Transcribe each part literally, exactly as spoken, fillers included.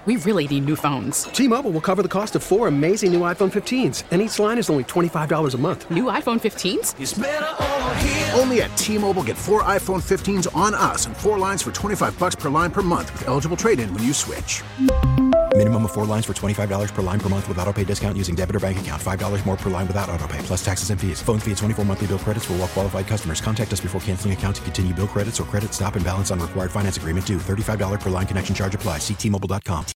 We really need new phones. T-Mobile will cover the cost of four amazing new iPhone fifteens, and each line is only twenty-five dollars a month. New iPhone fifteens? It's better over here. Only at T-Mobile, get four iPhone fifteens on us and four lines for twenty-five dollars per line per month with eligible trade-in when you switch. Minimum of four lines for twenty-five dollars per line per month with autopay discount using debit or bank account. five dollars more per line without autopay, plus taxes and fees. Phone fee at twenty-four monthly bill credits for well-qualified customers. Contact us before canceling account to continue bill credits or credit stop and balance on required finance agreement due. thirty-five dollars per line connection charge applies. See T Mobile dot com.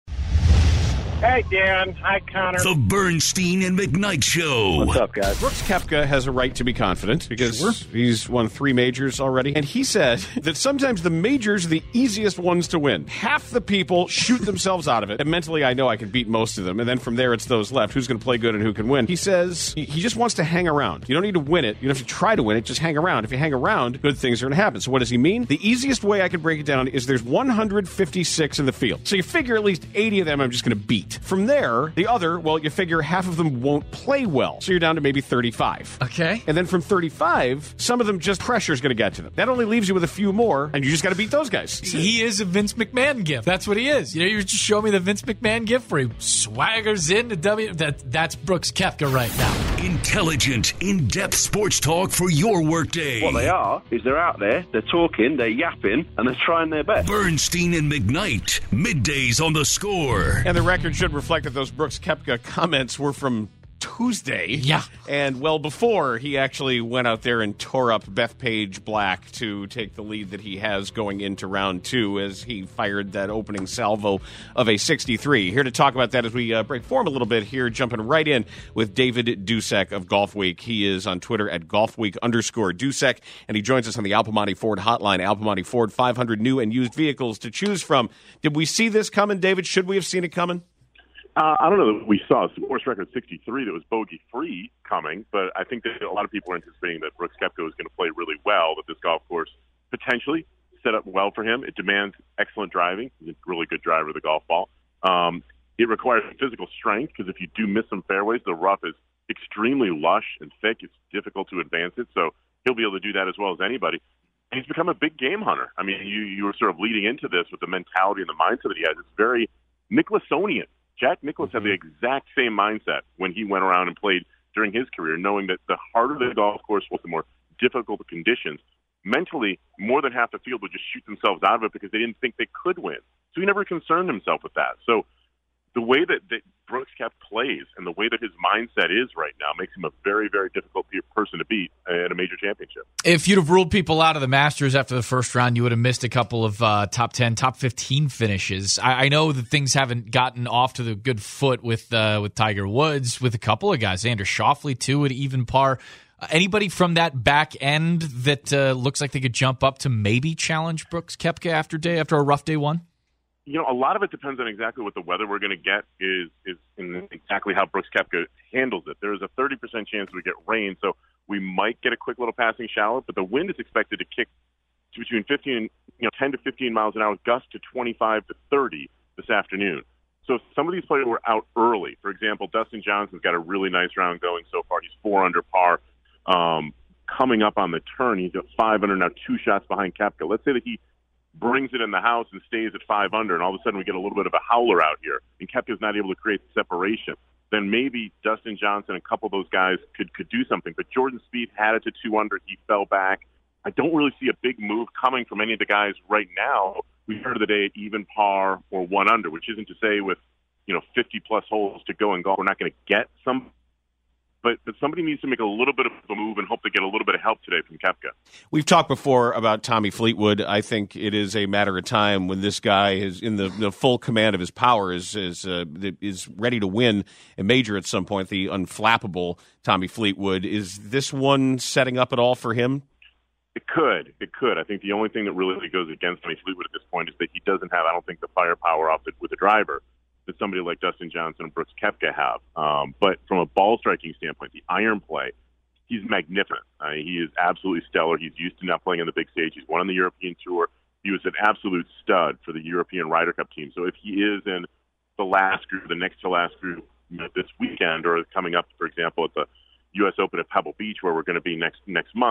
Hey, Dan. Hi, Connor. The Bernstein and McKnight Show. What's up, guys? Brooks Koepka has a right to be confident because sure. he's won three majors already. And he said that sometimes the majors are the easiest ones to win. Half the people shoot themselves out of it. And mentally, I know I can beat most of them. And then from there, it's those left. Who's going to play good and who can win? He says he just wants to hang around. You don't need to win it. You don't have to try to win it. Just hang around. If you hang around, good things are going to happen. So what does he mean? The easiest way I can break it down is there's one hundred fifty-six in the field. So you figure at least eighty of them I'm just going to beat. From there, the other, well, you figure half of them won't play well. So you're down to maybe thirty-five. Okay. And then from thirty-five, some of them just pressure's going to get to them. That only leaves you with a few more, and you just got to beat those guys. He is a Vince McMahon gift. That's what he is. You know, you just show me the Vince McMahon gift where he swaggers into W. That, that's Brooks Koepka right now. Intelligent, in-depth sports talk for your workday. What they are is they're out there, they're talking, they're yapping, and they're trying their best. Bernstein and McKnight, middays on The Score. And the record should reflect that those Brooks Koepka comments were from Tuesday. Yeah. And well before he actually went out there and tore up Bethpage Black to take the lead that he has going into round two as he fired that opening salvo of a sixty-three. Here to talk about that as we uh, break form a little bit here, jumping right in with David Dusek of Golf Week. He is on Twitter at golfweek underscore Dusek, and he joins us on the Al Piemonte Ford hotline. Al Piemonte Ford, five hundred new and used vehicles to choose from. Did we see this coming, David? Should we have seen it coming? Uh, I don't know that we saw a course record sixty-three that was bogey-free coming, but I think that a lot of people are anticipating that Brooks Koepka is going to play really well, that this golf course potentially set up well for him. It demands excellent driving. He's a really good driver of the golf ball. Um, it requires physical strength because if you do miss some fairways, the rough is extremely lush and thick. It's difficult to advance it, so he'll be able to do that as well as anybody. And he's become a big game hunter. I mean, you, you were sort of leading into this with the mentality and the mindset that he has. It's very Nicklausonian. Jack Nicklaus had the exact same mindset when he went around and played during his career, knowing that the harder the golf course was, the more difficult the conditions. Mentally, more than half the field would just shoot themselves out of it because they didn't think they could win. So he never concerned himself with that. So the way that, that Brooks Koepka plays and the way that his mindset is right now makes him a very, very difficult person to beat at a major championship. If you'd have ruled people out of the Masters after the first round, you would have missed a couple of uh, top ten, top fifteen finishes. I, I know that things haven't gotten off to the good foot with uh, with Tiger Woods, with a couple of guys. Xander Schauffele, too, at even par. Uh, anybody from that back end that uh, looks like they could jump up to maybe challenge Brooks Koepka after day after a rough day one? You know, a lot of it depends on exactly what the weather we're going to get is, is in exactly how Brooks Koepka handles it. There is a thirty percent chance we get rain, so we might get a quick little passing shower, but the wind is expected to kick to between fifteen, you know, ten to fifteen miles an hour, gust to twenty-five to thirty this afternoon. So some of these players were out early. For example, Dustin Johnson's got a really nice round going so far. He's four under par. Um, coming up on the turn, he's at five under now, two shots behind Koepka. Let's say that he brings it in the house and stays at five under, and all of a sudden we get a little bit of a howler out here, and Koepka's not able to create the separation. Then maybe Dustin Johnson, a couple of those guys could could do something. But Jordan Spieth had it to two under. He fell back. I don't really see a big move coming from any of the guys right now. We started the day at even par or one under, which isn't to say with, you know, fifty plus holes to go in golf, we're not going to get some. But, but somebody needs to make a little bit of a move and hope to get a little bit of help today from Koepka. We've talked before about Tommy Fleetwood. I think it is a matter of time when this guy is in the, the full command of his power, is is, uh, is ready to win a major at some point, the unflappable Tommy Fleetwood. Is this one setting up at all for him? It could. It could. I think the only thing that really goes against Tommy Fleetwood at this point is that he doesn't have, I don't think, the firepower off it with the driver that somebody like Dustin Johnson and Brooks Koepka have. Um, but from a ball striking standpoint, the iron play, he's magnificent. Uh, he is absolutely stellar. He's used to not playing on the big stage. He's won on the European Tour. He was an absolute stud for the European Ryder Cup team. So if he is in the last group, the next to last group, you know, this weekend or coming up, for example, at the U S Open at Pebble Beach, where we're going to be next next month,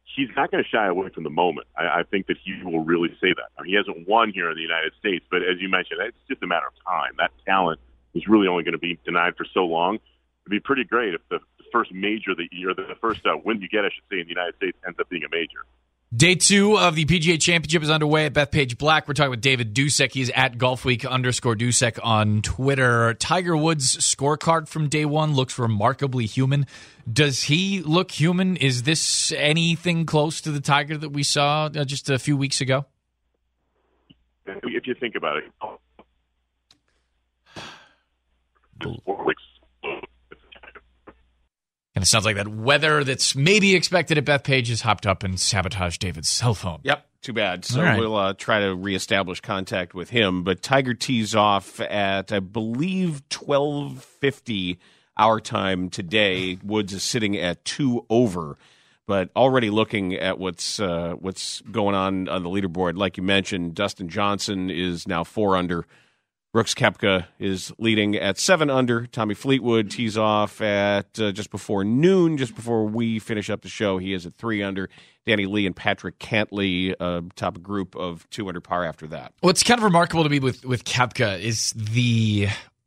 he's not going to shy away from the moment. I, I think that he will really say that. I mean, he hasn't won here in the United States, but as you mentioned, it's just a matter of time. That talent is really only going to be denied for so long. It'd be pretty great if the, the first major that you, or the first uh, win you get, I should say, in the United States ends up being a major. Day two of the P G A Championship is underway at Bethpage Black. We're talking with David Dusek. He's at Golfweek underscore Dusek on Twitter. Tiger Woods' scorecard from day one looks remarkably human. Does he look human? Is this anything close to the Tiger that we saw uh, just a few weeks ago? If you think about it, and it sounds like that weather that's maybe expected at Bethpage has hopped up and sabotaged David's cell phone. Yep, too bad. So right. we'll uh, try to reestablish contact with him. But Tiger tees off at, I believe, twelve fifty our time today. Woods is sitting at two over. But already looking at what's uh, what's going on on the leaderboard, like you mentioned, Dustin Johnson is now four under. Brooks Koepka is leading at seven under. Tommy Fleetwood tees off at uh, just before noon, just before we finish up the show. He is at three under. Danny Lee and Patrick Cantley uh, top a group of two under par after that. What's kind of remarkable to me with, with Koepka is the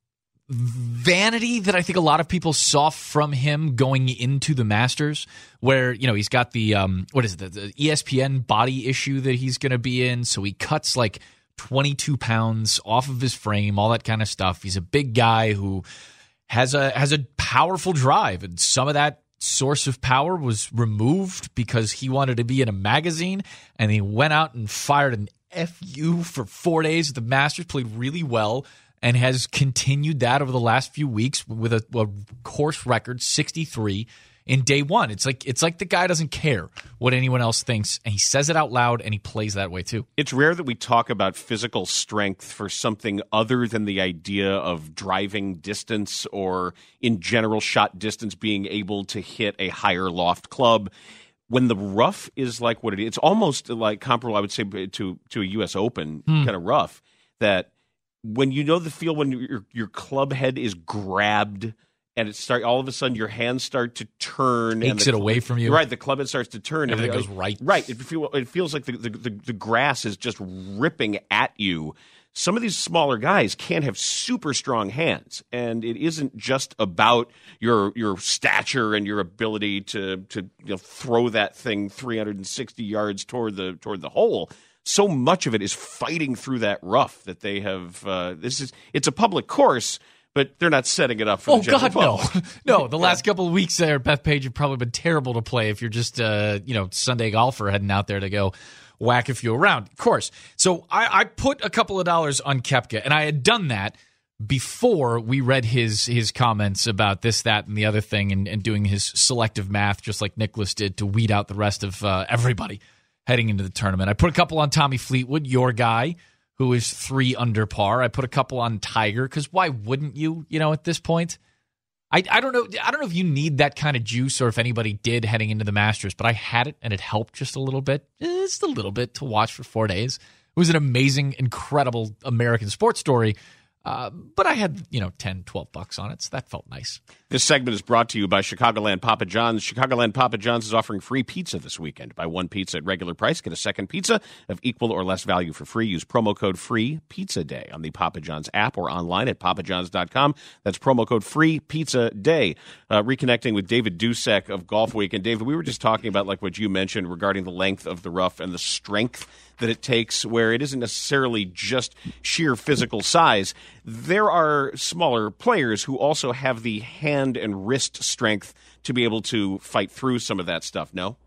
vanity that I think a lot of people saw from him going into the Masters, where, you know, he's got the, um, what is it, the, the E S P N body issue that he's going to be in, so he cuts like twenty-two pounds off of his frame, all that kind of stuff. He's a big guy who has a has a powerful drive, and some of that source of power was removed because he wanted to be in a magazine, and he went out and fired an F U for four days at the Masters, played really well, and has continued that over the last few weeks with a, a course record sixty-three in day one. It's like it's like the guy doesn't care what anyone else thinks, and he says it out loud, and he plays that way too. It's rare that we talk about physical strength for something other than the idea of driving distance or, in general, shot distance, being able to hit a higher loft club. When the rough is like what it is, it's almost like comparable, I would say, to, to a U S Open Hmm. kind of rough, that when you know the feel when your your club head is grabbed and it start all of a sudden your hands start to turn, Takes and the, it away from you. Right, the club head starts to turn. Everything and goes right. Right, it, feel, it feels like the, the, the, the grass is just ripping at you. Some of these smaller guys can have super strong hands, and it isn't just about your your stature and your ability to to you know, throw that thing three hundred sixty yards toward the toward the hole. So much of it is fighting through that rough that they have. Uh, this is it's a public course, but they're not setting it up for Oh, the general God, no. public. No, the last couple of weeks there at Bethpage have probably been terrible to play if you're just uh, you know, Sunday golfer heading out there to go whack a few around. Of course. So I, I put a couple of dollars on Koepka, and I had done that before we read his his comments about this, that, and the other thing, and, and doing his selective math, just like Nicholas did, to weed out the rest of uh, everybody heading into the tournament. I put a couple on Tommy Fleetwood, your guy, who is three under par. I put a couple on Tiger, because why wouldn't you, you know, at this point? I, I don't know I don't know if you need that kind of juice, or if anybody did heading into the Masters, but I had it, and it helped just a little bit. Just a little bit to watch for four days. It was an amazing, incredible American sports story. Uh, but I had, you know, ten, twelve bucks on it, so that felt nice. This segment is brought to you by Chicagoland Papa John's. Chicagoland Papa John's is offering free pizza this weekend. Buy one pizza at regular price, get a second pizza of equal or less value for free. Use promo code FREE PIZZA DAY on the Papa John's app or online at papa johns dot com. That's promo code FREE PIZZA DAY. Uh, reconnecting with David Dusek of Golf Week. And David, we were just talking about like what you mentioned regarding the length of the rough and the strength that it takes, where it isn't necessarily just sheer physical size. There are smaller players who also have the hand and wrist strength to be able to fight through some of that stuff, no?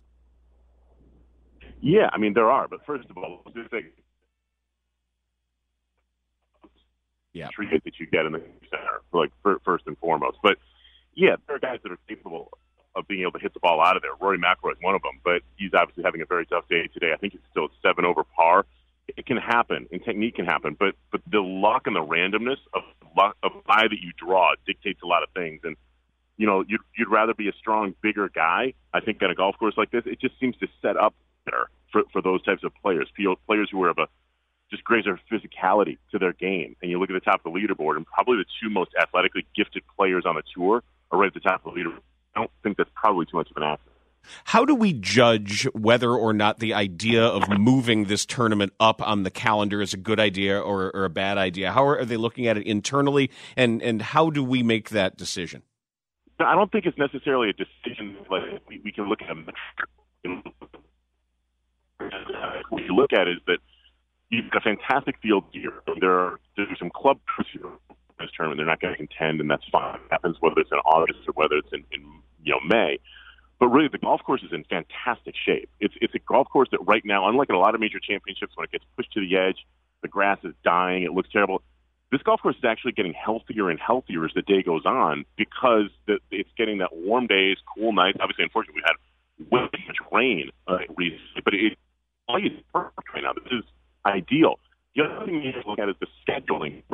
Yeah, I mean, there are. But first of all, let's just think yeah. treatment that you get in the center, like first and foremost. But, yeah, there are guys that are capable of being able to hit the ball out of there. Rory McIlroy is one of them, but he's obviously having a very tough day today. I think it's still seven over par. It can happen, and technique can happen, but but the luck and the randomness of luck, of eye that you draw dictates a lot of things. And you know, you'd you'd rather be a strong, bigger guy. I think on a golf course like this, it just seems to set up better for for those types of players, players who are of a just greater physicality to their game. And you look at the top of the leaderboard, and probably the two most athletically gifted players on the tour are right at the top of the leaderboard. I don't think that's probably too much of an accident. How do we judge whether or not the idea of moving this tournament up on the calendar is a good idea or, or a bad idea? How are, are they looking at it internally, and, and how do we make that decision? I don't think it's necessarily a decision. Like we, we can look at a metric. What you look at is that you've got a fantastic field here. There are there's some club here in this tournament. They're not going to contend, and that's fine. It happens whether it's in August or whether it's in, in you know May. But really, the golf course is in fantastic shape. It's it's a golf course that right now, unlike in a lot of major championships, when it gets pushed to the edge, the grass is dying, it looks terrible. This golf course is actually getting healthier and healthier as the day goes on because the, it's getting that warm days, cool nights. Obviously, unfortunately, we had way too much rain uh, recently, but it, it's perfect right now. This is ideal. The other thing you have to look at is the scheduling.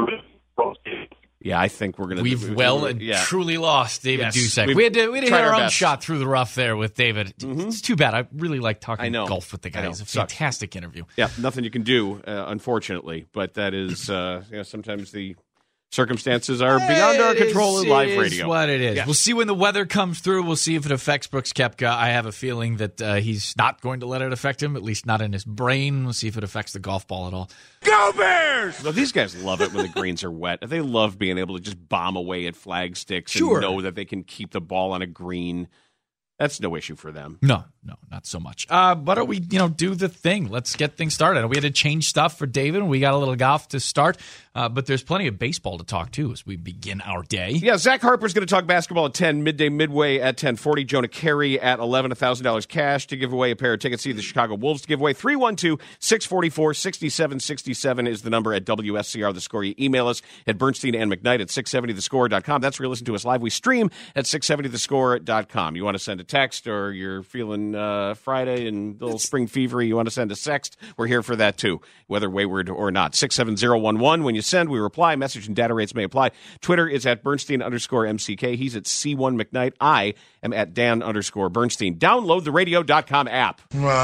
Yeah, I think we're going to. We've do, well and yeah. truly lost David yes, Dusek. We had to, we had to hit our, our own best. shot through the rough there with David. Mm-hmm. It's too bad. I really like talking I know. golf with the guy. I know. It's a Sucks. fantastic interview. Yeah, nothing you can do, uh, unfortunately. But that is, uh, you know, sometimes the circumstances are beyond our control in live It is radio. what it is. Yeah. We'll see when the weather comes through. We'll see if it affects Brooks Koepka. I have a feeling that uh, he's not going to let it affect him, at least not in his brain. We'll see if it affects the golf ball at all. Go Bears! Well, these guys love it when the greens are wet. They love being able to just bomb away at flag sticks Sure. and know that they can keep the ball on a green. That's no issue for them. No, no, not so much. Uh, why don't we, you know, do the thing? Let's get things started. We had to change stuff for David. We got a little golf to start, uh, but there's plenty of baseball to talk to as we begin our day. Yeah, Zach Harper's going to talk basketball at ten, midday midway at ten forty. Jonah Carey at eleven, one thousand dollars cash to give away, a pair of tickets to see the Chicago Wolves to give away. three one two, six four four, six seven six seven is the number at W S C R, The Score. You email us at Bernstein and McKnight at six seventy the score dot com. That's where you listen to us live. We stream at six seventy the score dot com. You want to send a text, or you're feeling uh, Friday and a little spring fevery, you want to send a sext, we're here for that too, whether wayward or not. six seven zero one one. When you send, we reply. Message and data rates may apply. Twitter is at Bernstein underscore M C K. He's at C one McKnight. I am at Dan underscore Bernstein. Download the radio dot com app.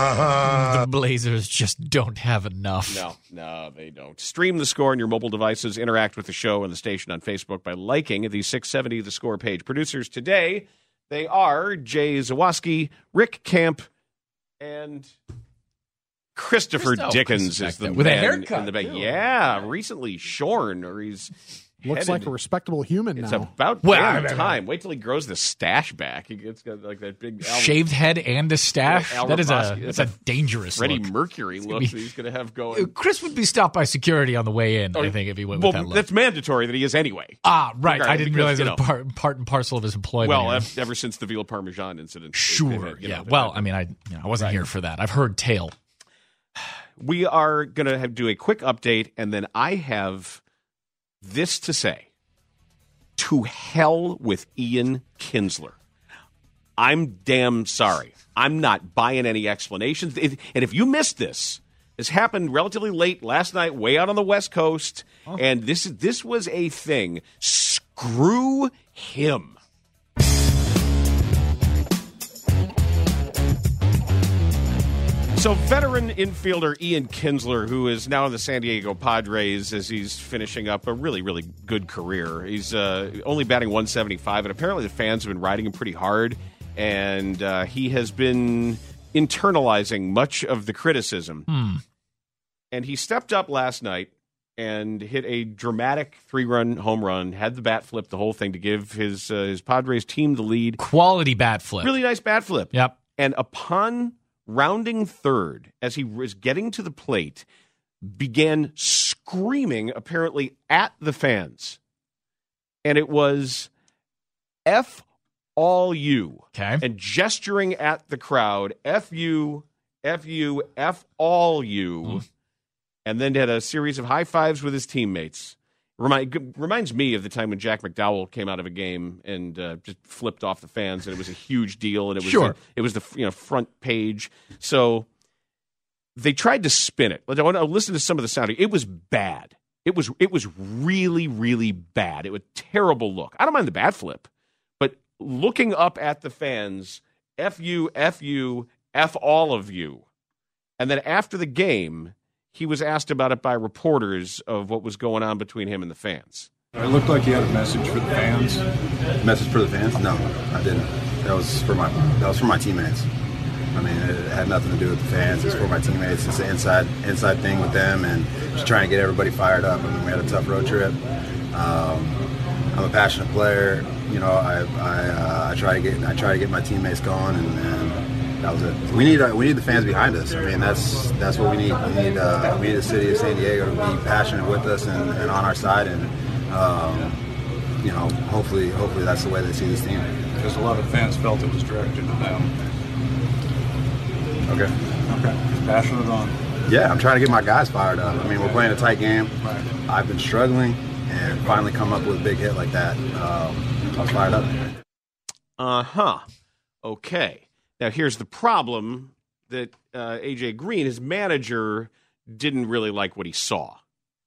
The Blazers just don't have enough. No, no, they don't. Stream The Score on your mobile devices. Interact with the show and the station on Facebook by liking the six seventy The Score page. Producers today, they are Jay Zawoski, Rick Camp, and Christopher Christo- Dickens is the with a man haircut, in the back. too. Yeah, recently shorn, or he's Looks headed. like a respectable human It's now. about Well, damn I mean, time. Wait till he grows the stash back. He gets got like that big Al- Shaved head and a stash. Yeah, Al that is a Raposky. that's a dangerous Freddie look. Mercury look be- that he's going to have going. Chris would be stopped by security on the way in, I think, if he went Well, with that look. that's mandatory that he is anyway. Ah, right. I Regardless, didn't because, realize you it was know. part, part and parcel of his employment. Well, here. ev- ever since the veal parmesan incident. they've Sure. had, you Yeah. know, Well, they've I mean, I you know, I wasn't here for that. I've heard tale. We are going to do a quick update, and then I have this to say. To hell with Ian Kinsler. I'm damn sorry. I'm not buying any explanations. If, and if you missed this, this happened relatively late last night, way out on the West Coast, oh. and this this was a thing. Screw him. So veteran infielder Ian Kinsler, who is now in the San Diego Padres as he's finishing up a really, really good career. He's uh, only batting one seventy-five, and apparently the fans have been riding him pretty hard, and uh, he has been internalizing much of the criticism. Hmm. And he stepped up last night and hit a dramatic three-run home run, had the bat flip, the whole thing, to give his, uh, his Padres team the lead. Quality bat flip. Really nice bat flip. Yep. And upon rounding third, as he was getting to the plate, began screaming, apparently, at the fans. And it was F all you. Okay. And gesturing at the crowd, F you, F you, F all you. Mm. And then had a series of high fives with his teammates. Remind, reminds me of the time when Jack McDowell came out of a game and uh, just flipped off the fans, and it was a huge deal, and it was sure. the, it was the you know front page. So they tried to spin it. I want to listen to some of the sound. It was bad. It was it was really really bad. It was a terrible look. I don't mind the bat flip, but looking up at the fans, F you, F you, F all of you, and then after the game, he was asked about it by reporters of what was going on between him and the fans. It looked like he had a message for the fans. Message for the fans? No, I didn't. that was for my that was for my teammates. I mean, it had nothing to do with the fans. It's for my teammates. It's an inside inside thing with them, and just trying to get everybody fired up. I mean, we had a tough road trip. Um, I'm a passionate player. You know, I I, uh, I try to get I try to get my teammates going, and, and that was it. We need uh, we need the fans behind us. I mean, that's that's what we need. We need uh, we need the city of San Diego to be passionate with us and, and on our side, and um, you know, hopefully hopefully that's the way they see this team. Because a lot of fans felt it was directed to them. Okay. Okay. Just passionate on. Yeah, I'm trying to get my guys fired up. I mean, we're playing a tight game. Right. I've been struggling, and finally come up with a big hit like that. Um, I was fired up. Uh-huh. Okay. Now, here's the problem that uh, A J Green, his manager, didn't really like what he saw.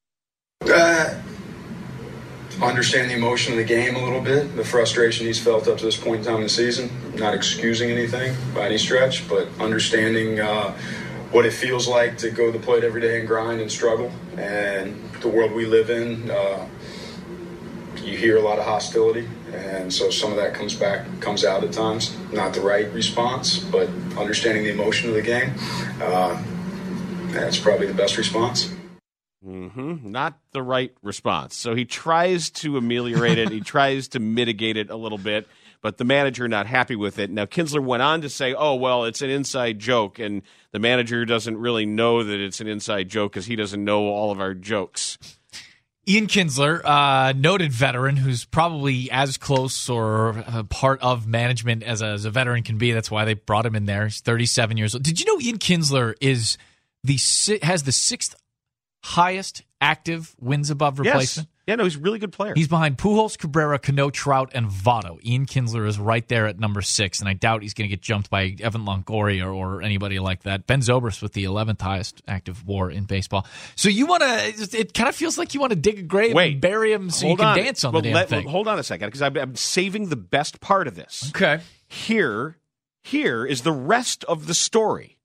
Uh, understand the emotion of the game a little bit, the frustration he's felt up to this point in time in the season. Not excusing anything by any stretch, but understanding uh, what it feels like to go to the plate every day and grind and struggle. And the world we live in, uh, you hear a lot of hostility, and so some of that comes back, comes out at times. Not the right response, but understanding the emotion of the game, uh, that's probably the best response. Mm-hmm. Not the right response. So he tries to ameliorate it. He tries to mitigate it a little bit, but the manager not happy with it. Now, Kinsler went on to say, oh, well, it's an inside joke, and the manager doesn't really know that it's an inside joke because he doesn't know all of our jokes. Ian Kinsler, uh, noted veteran who's probably as close or a part of management as a, as a veteran can be. That's why they brought him in there. He's thirty-seven years old. Did you know Ian Kinsler is the has the sixth highest active wins above replacement? Yes. Yeah, no, he's a really good player. He's behind Pujols, Cabrera, Cano, Trout, and Votto. Ian Kinsler is right there at number six, and I doubt he's going to get jumped by Evan Longoria or, or anybody like that. Ben Zobrist with the eleventh highest active WAR in baseball. So you want to? It kind of feels like you want to dig a grave Wait, and bury him so you hold can on. dance on well, the damn let, thing. Hold on a second, because I'm, I'm saving the best part of this. Okay. Here, here is the rest of the story.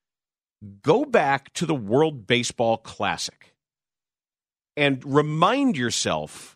Go back to the World Baseball Classic and remind yourself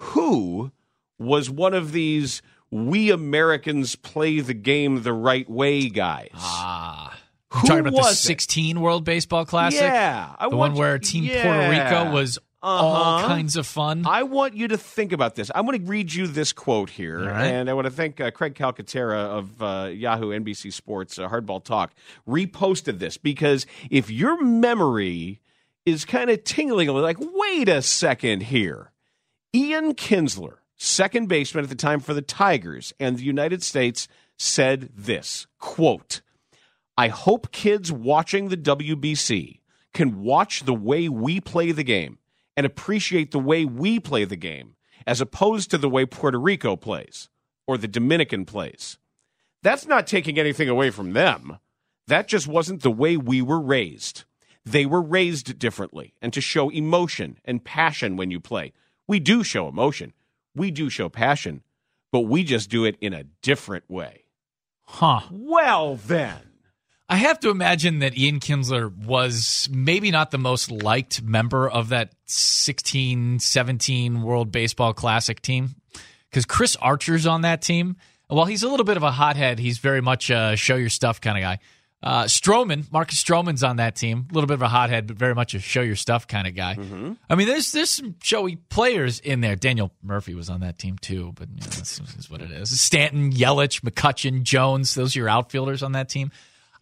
who was one of these we Americans play the game the right way guys. Ah. Who You're talking about the was sixteen it? World Baseball Classic? Yeah. I the want one where you, Team yeah. Puerto Rico was uh-huh. all kinds of fun. I want you to think about this. I'm going to read you this quote here, right. and I want to thank uh, Craig Calcaterra of uh, Yahoo N B C Sports, uh, Hardball Talk, reposted this, because if your memory is kind of tingling a little, like, wait a second here. Ian Kinsler, second baseman at the time for the Tigers and the United States, said this, quote, I hope kids watching the W B C can watch the way we play the game and appreciate the way we play the game as opposed to the way Puerto Rico plays or the Dominican plays. That's not taking anything away from them. That just wasn't the way we were raised. They were raised differently, and to show emotion and passion when you play. We do show emotion. We do show passion, but we just do it in a different way. Huh. Well, then. I have to imagine that Ian Kinsler was maybe not the most liked member of that sixteen seventeen World Baseball Classic team, because Chris Archer's on that team. While he's a little bit of a hothead, he's very much a show your stuff kind of guy. Uh, Stroman, Marcus Stroman's on that team. A little bit of a hothead, but very much a show your stuff kind of guy. Mm-hmm. I mean, there's there's some showy players in there. Daniel Murphy was on that team too, but you know, that's, that's what it is. Stanton, Yelich, McCutchen, Jones, those are your outfielders on that team.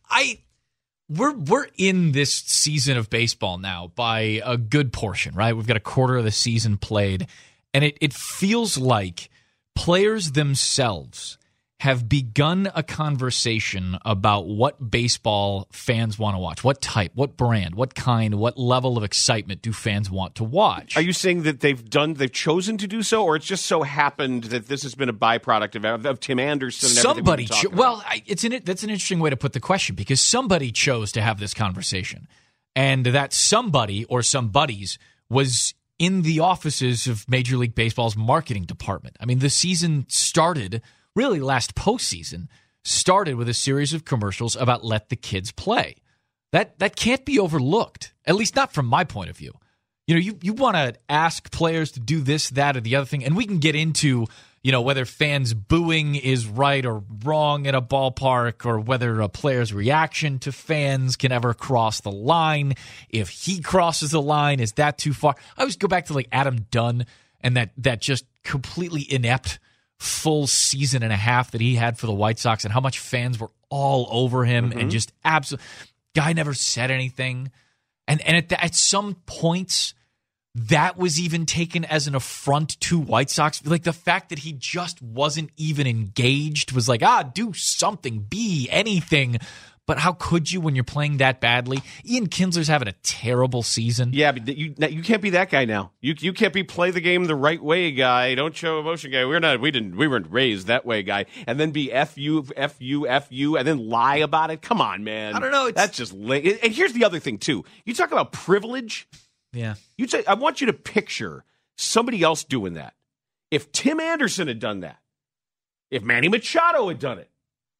I we're we're in this season of baseball now by a good portion, right? We've got a quarter of the season played, and it, it feels like players themselves have begun a conversation about what baseball fans want to watch. What type, what brand, what kind, what level of excitement do fans want to watch? Are you saying that they've done, they've chosen to do so, or it's just so happened that this has been a byproduct of, of, of Tim Anderson? And somebody, cho- about? well, I, it's an, that's an interesting way to put the question, because somebody chose to have this conversation, and that somebody or somebodies was in the offices of Major League Baseball's marketing department. I mean, the season started. Really, last postseason started with a series of commercials about let the kids play. That that can't be overlooked, at least not from my point of view. You know, you, you want to ask players to do this, that, or the other thing, and we can get into, you know, whether fans booing is right or wrong at a ballpark, or whether a player's reaction to fans can ever cross the line. If he crosses the line, is that too far? I always go back to like Adam Dunn and that that just completely inept full season and a half that he had for the White Sox, and how much fans were all over him, mm-hmm. and just absolutely, guy never said anything. And and at, the, at some points, that was even taken as an affront to White Sox. Like the fact that he just wasn't even engaged was like, ah, do something, be anything. But how could you when you're playing that badly? Ian Kinsler's having a terrible season. Yeah, but you you can't be that guy now. You you can't be play the game the right way guy. Don't show emotion guy. We're not. We didn't. We weren't raised that way guy. And then be f you f you f you and then lie about it. Come on, man. I don't know. It's, That's just lame. And here's the other thing too. You talk about privilege. Yeah. You say I want you to picture somebody else doing that. If Tim Anderson had done that, if Manny Machado had done it.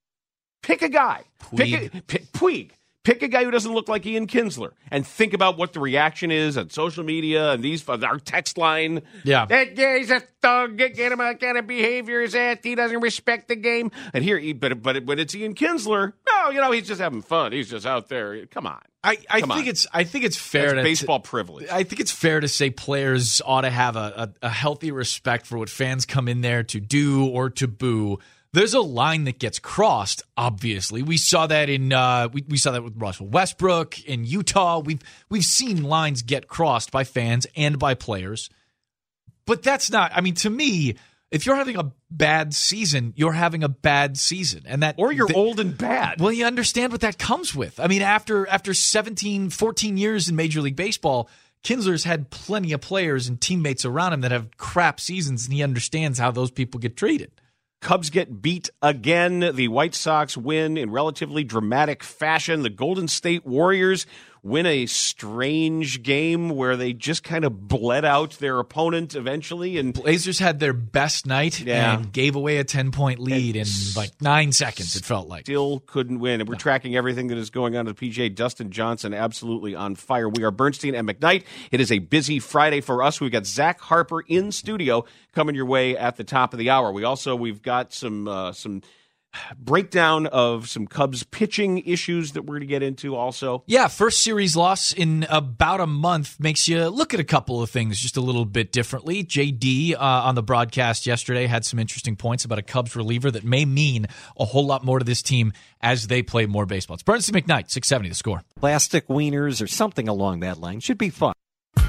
Pick a guy. Puig. Pick a, pick, Puig. Pick a guy who doesn't look like Ian Kinsler, and think about what the reaction is on social media and these our text line. Yeah, that guy's a thug. Get, get him that kind of behavior. Is that he doesn't respect the game? And here, but but when it's Ian Kinsler, no, you know he's just having fun. He's just out there. Come on. I, I Come think on. it's I think it's fair That's to baseball privilege. I think it's fair to say players ought to have a, a, a healthy respect for what fans come in there to do or to boo. There's a line that gets crossed, obviously. We saw that in uh, we, we saw that with Russell Westbrook in Utah. We've we've seen lines get crossed by fans and by players. But that's not, I mean, to me, if you're having a bad season, you're having a bad season. And that Or you're th- old and bad. Well, you understand what that comes with. I mean, after after seventeen, fourteen years in Major League Baseball, Kinsler's had plenty of players and teammates around him that have crap seasons, and he understands how those people get treated. Cubs get beat again. The White Sox win in relatively dramatic fashion. The Golden State Warriors win a strange game where they just kind of bled out their opponent eventually. And Blazers had their best night yeah. and gave away a ten-point lead and in like nine seconds, it felt like. Still couldn't win. And we're no. tracking everything that is going on at the P G A. Dustin Johnson absolutely on fire. We are Bernstein and McKnight. It is a busy Friday for us. We've got Zach Harper in studio coming your way at the top of the hour. We also, we've got some uh, some... breakdown of some Cubs pitching issues that we're going to get into also. Yeah, first series loss in about a month makes you look at a couple of things just a little bit differently. J D uh, on the broadcast yesterday had some interesting points about a Cubs reliever that may mean a whole lot more to this team as they play more baseball. It's Bernstein McKnight, six seventy The Score. Plastic wieners or something along that line. Should be fun.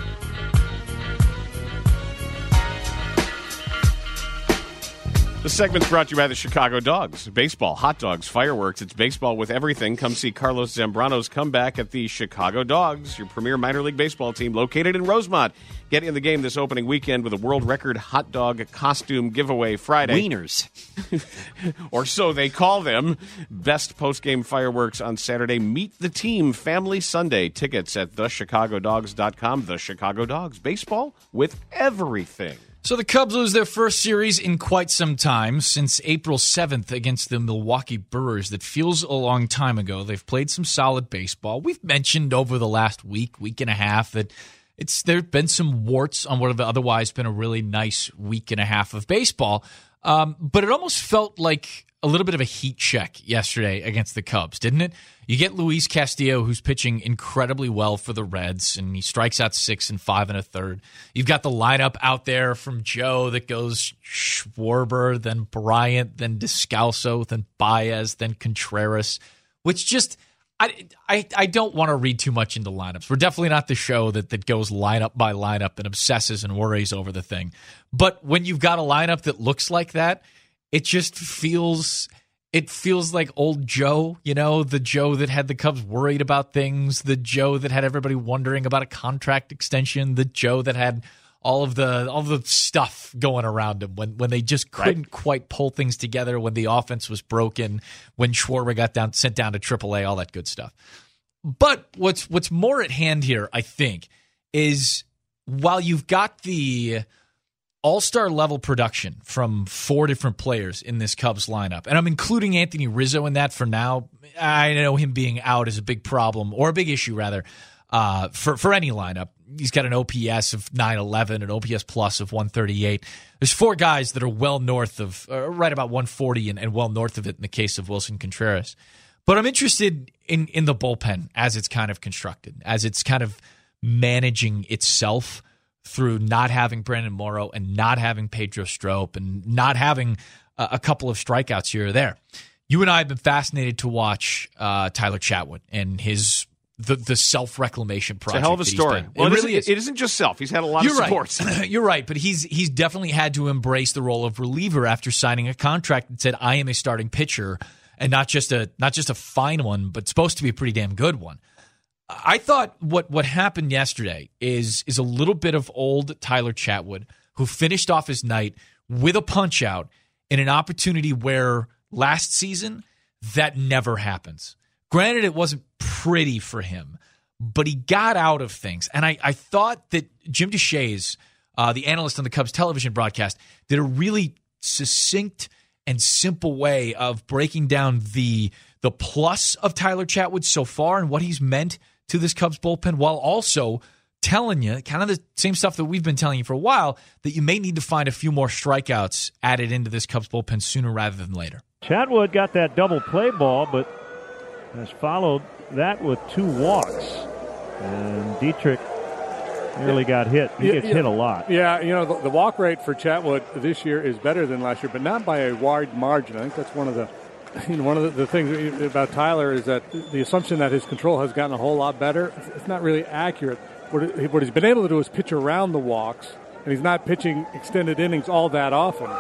The segment's brought to you by the Chicago Dogs. Baseball, hot dogs, fireworks. It's baseball with everything. Come see Carlos Zambrano's comeback at the Chicago Dogs, your premier minor league baseball team located in Rosemont. Get in the game this opening weekend with a world record hot dog costume giveaway Friday. Wieners. Or so they call them. Best post-game fireworks on Saturday. Meet the team Family Sunday. Tickets at the chicago dogs dot com. The Chicago Dogs. Baseball with everything. So the Cubs lose their first series in quite some time, since April seventh against the Milwaukee Brewers. That feels a long time ago. They've played some solid baseball. We've mentioned over the last week, week and a half, that it's there have been some warts on what have otherwise been a really nice week and a half of baseball. Um, but it almost felt like a little bit of a heat check yesterday against the Cubs, didn't it? You get Luis Castillo, who's pitching incredibly well for the Reds, and he strikes out six and five and a third. You've got the lineup out there from Joe that goes Schwarber, then Bryant, then Descalso, then Baez, then Contreras, which just I I, I don't want to read too much into lineups. We're definitely not the show that, that goes lineup by lineup and obsesses and worries over the thing. But when you've got a lineup that looks like that, it just feels it feels like old Joe, you know, the Joe that had the Cubs worried about things, the Joe that had everybody wondering about a contract extension, the Joe that had all of the all the stuff going around him when, when they just couldn't right. quite pull things together, when the offense was broken, when Schwarber got down sent down to triple A, all that good stuff. But what's what's more at hand here, I think, is while you've got the all-star level production from four different players in this Cubs lineup, and I'm including Anthony Rizzo in that for now. I know him being out is a big problem, or a big issue, rather, uh, for, for any lineup. he's got an O P S of nine eleven, an O P S plus of one thirty-eight. There's four guys that are well north of, uh, right about one forty and, and well north of it in the case of Wilson Contreras. But I'm interested in, in the bullpen as it's kind of constructed, as it's kind of managing itself through not having Brandon Morrow and not having Pedro Strop and not having a, a couple of strikeouts here or there. You and I have been fascinated to watch uh, Tyler Chatwood and his the the self-reclamation project. It's a hell of a story. It Well, it, really isn't, is. It isn't just self. He's had a lot You're of supports. Right. You're right, but he's he's definitely had to embrace the role of reliever after signing a contract that said, "I am a starting pitcher," and not just a not just a fine one, but supposed to be a pretty damn good one. I thought what what happened yesterday is is a little bit of old Tyler Chatwood, who finished off his night with a punch out in an opportunity where last season that never happens. Granted, it wasn't pretty for him, but he got out of things. And I, I thought that Jim Deshaies, uh, the analyst on the Cubs television broadcast, did a really succinct and simple way of breaking down the the plus of Tyler Chatwood so far and what he's meant to this Cubs bullpen, while also telling you kind of the same stuff that we've been telling you for a while, that you may need to find a few more strikeouts added into this Cubs bullpen sooner rather than later. Chatwood got that double play ball, but has followed that with two walks. And Dietrich nearly got hit. He yeah, gets yeah. hit a lot. Yeah, you know, the, the walk rate for Chatwood this year is better than last year, but not by a wide margin. I think that's one of the you know, one of the, the things about Tyler is that the assumption that his control has gotten a whole lot better, it's not really accurate. What, what he's been able to do is pitch around the walks, and he's not pitching extended innings all that often.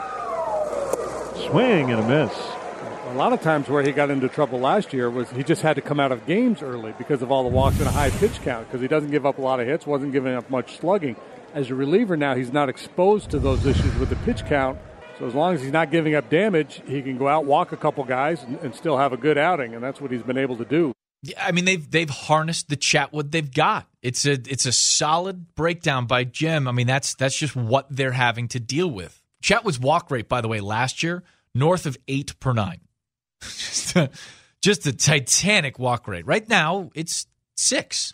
Swing and a miss. A lot of times where he got into trouble last year was he just had to come out of games early because of all the walks and a high pitch count, because he doesn't give up a lot of hits, wasn't giving up much slugging. As a reliever now, he's not exposed to those issues with the pitch count, so as long as he's not giving up damage, he can go out, walk a couple guys, and, and still have a good outing, and that's what he's been able to do. Yeah, I mean they've they've harnessed the Chatwood they've got. It's a it's a solid breakdown by Jim. I mean that's that's just what they're having to deal with. Chatwood's walk rate, by the way, last year north of eight per nine. just, a, just a titanic walk rate. Right now it's six.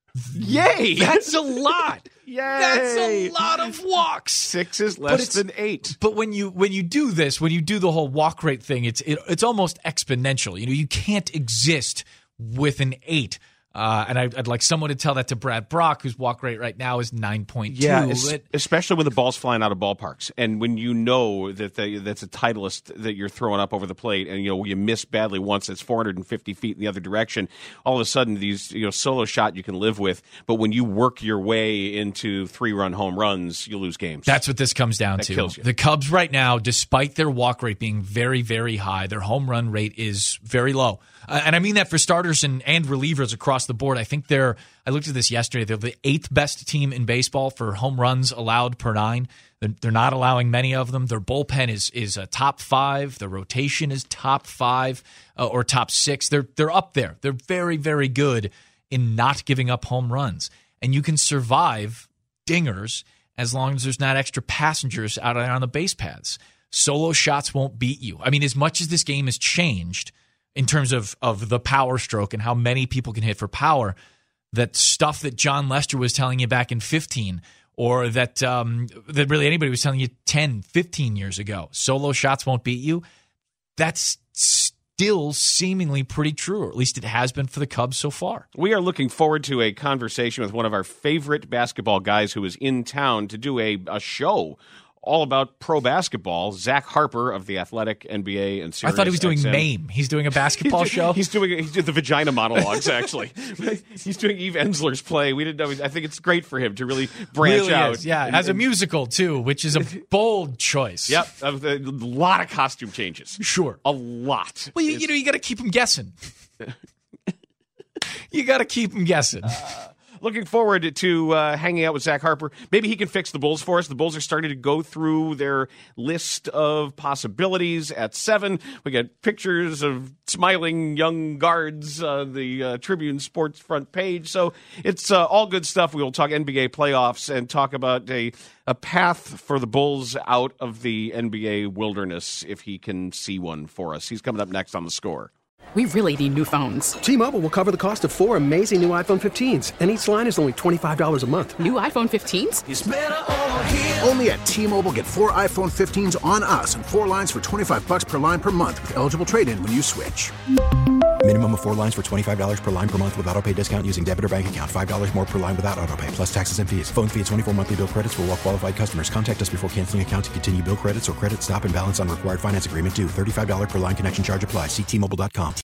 Yay! That's a lot. Yay! That's a lot of walks. Six is less than eight. But when you when you do this, when you do the whole walk rate thing, it's it, it's almost exponential. You know, you can't exist with an eight. Uh, and I, I'd like someone to tell that to Brad Brock, whose walk rate right now is nine point two. Yeah, es- especially when the ball's flying out of ballparks. And when you know that the, that's a Titleist that you're throwing up over the plate, and you know you miss badly once, it's four hundred fifty feet in the other direction, all of a sudden these you know solo shot you can live with. But when you work your way into three-run home runs, you lose games. That's what this comes down that to. Kills you. The Cubs right now, despite their walk rate being very, very high, their home run rate is very low. Uh, and I mean that for starters and, and relievers across the board. I think they're, I looked at this yesterday, they're the eighth best team in baseball for home runs allowed per nine. They're, they're not allowing many of them. Their bullpen is is a top five. Their rotation is top five uh, or top six. They're they're up there. They're very, very good in not giving up home runs. And you can survive dingers as long as there's not extra passengers out on the base paths. Solo shots won't beat you. I mean, as much as this game has changed in terms of, of the power stroke and how many people can hit for power, that stuff that John Lester was telling you back in fifteen, or that um, that really anybody was telling you ten, fifteen years ago, solo shots won't beat you, that's still seemingly pretty true, or at least it has been for the Cubs so far. We are looking forward to a conversation with one of our favorite basketball guys who is in town to do a, a show all about pro basketball. Zach Harper of The Athletic, N B A, and Sirius I thought he was doing X M. MAME. He's doing a basketball he's, show? He's doing he's doing the vagina monologues, actually. He's doing Eve Ensler's play. We didn't know. I think it's great for him to really branch really out. Is, yeah, and, as a and, musical, too, which is a bold choice. Yep. A, a lot of costume changes. Sure. A lot. Well, you, you know, you got to keep him guessing. You got to keep him guessing. Uh, Looking forward to uh, hanging out with Zach Harper. Maybe he can fix the Bulls for us. The Bulls are starting to go through their list of possibilities at seven. We got pictures of smiling young guards on the uh, Tribune Sports front page. So it's uh, all good stuff. We will talk N B A playoffs and talk about a, a path for the Bulls out of the N B A wilderness if he can see one for us. He's coming up next on The Score. We really need new phones. T-Mobile will cover the cost of four amazing new iPhone fifteens, and each line is only twenty-five dollars a month. New iPhone fifteens? It's better over here. Only at T-Mobile, get four iPhone fifteens on us and four lines for twenty-five bucks per line per month with eligible trade-in when you switch. Minimum of four lines for twenty-five dollars per line per month with autopay discount using debit or bank account. five dollars more per line without autopay, plus taxes and fees. Phone fee at twenty-four monthly bill credits for well-qualified customers. Contact us before canceling account to continue bill credits or credit stop and balance on required finance agreement due. thirty-five dollars per line connection charge applies. See T Mobile dot com.